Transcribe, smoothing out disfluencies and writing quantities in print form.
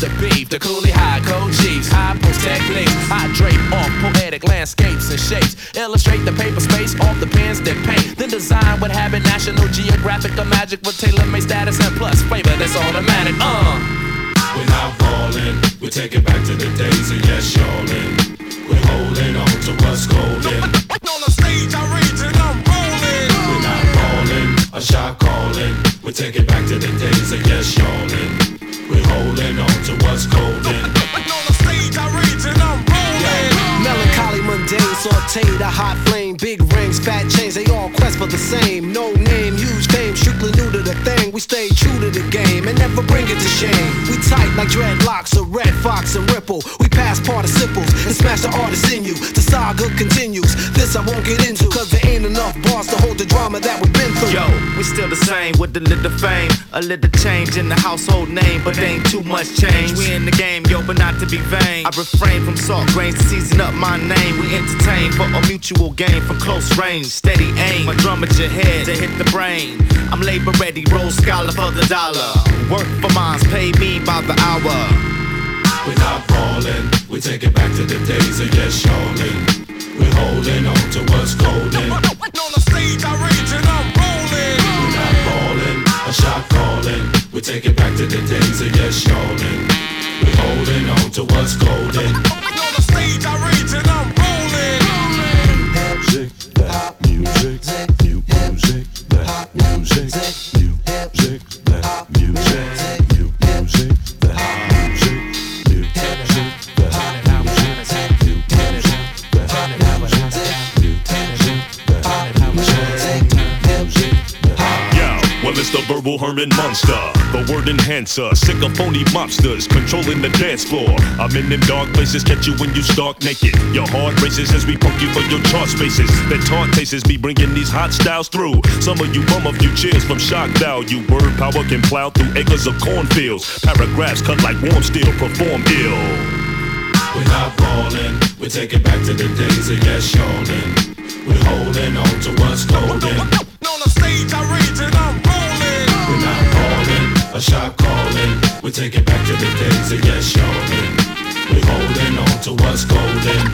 the beef, the coolie high, code G's, high post techniques. I drape off poetic landscapes and shapes. Illustrate the paper space off the pens that paint. Then design what habit, National Geographic or magic with tailor-made status and plus flavor that's automatic. We're not falling, we take it back to the days of yes, y'allin'. We're holding on to what's golden. On the stage I rage and I'm rolling. We're not falling, a shot calling. We take it back to the days of yes, y'allin'. We're holding on to what's golden. On the stage I rage and I'm rolling. Melancholy, mundane, sauteed, a hot flame. Big rings, fat chains, they all quest for the same. No name, huge fame, strictly new to the thing. We stay true to the game and never bring it to shame. We tight like dreadlocks, a red fox and ripple. We pass participles and smash the artist in you. The saga continues, this I won't get into, cause there ain't enough bars to hold the drama that we've been through. Yo, we still the same with a little fame. A little change in the household name, but ain't too much change. We in the game, yo, but not to be vain. I refrain from salt grains to season up my name. We entertain for a mutual gain from close range. Steady aim, my drum at your head to hit the brain. I'm labor ready, roll scholar for the dollar. Work for mines, pay me by the hour. We're not falling, we take it back to the days of yes, y'allin'. We're holding on to what's golden. On the stage I rage and I'm rolling. We're not falling, a shot calling. We take it back to the days of yes, y'allin'. We're holding on to what's golden. On the stage I rage and I'm rolling. Music, that music, new music, that music, new music, that music, new music, that music, new music, that music, new music, that music, Yo, well it's the verbal Herman Munster, the word enhancer, sick of phony mobsters controlling the dance floor. I'm in them dark places, catch you when you stark naked. Your heart races as we poke you for your chart spaces. The taunt tastes be bringing these hot styles through. Some of you bum a few cheers from shock value. Word power can plow through acres of cornfields. Paragraphs cut like warm steel, perform ill. We're not falling, we take it back to the days of yes, y'allin'. We're holding on to what's golden. On the stage I rage and I'm rolling. We're not falling, a shot calling. We take it back to the days of yes, y'allin'. We're holding on to what's golden.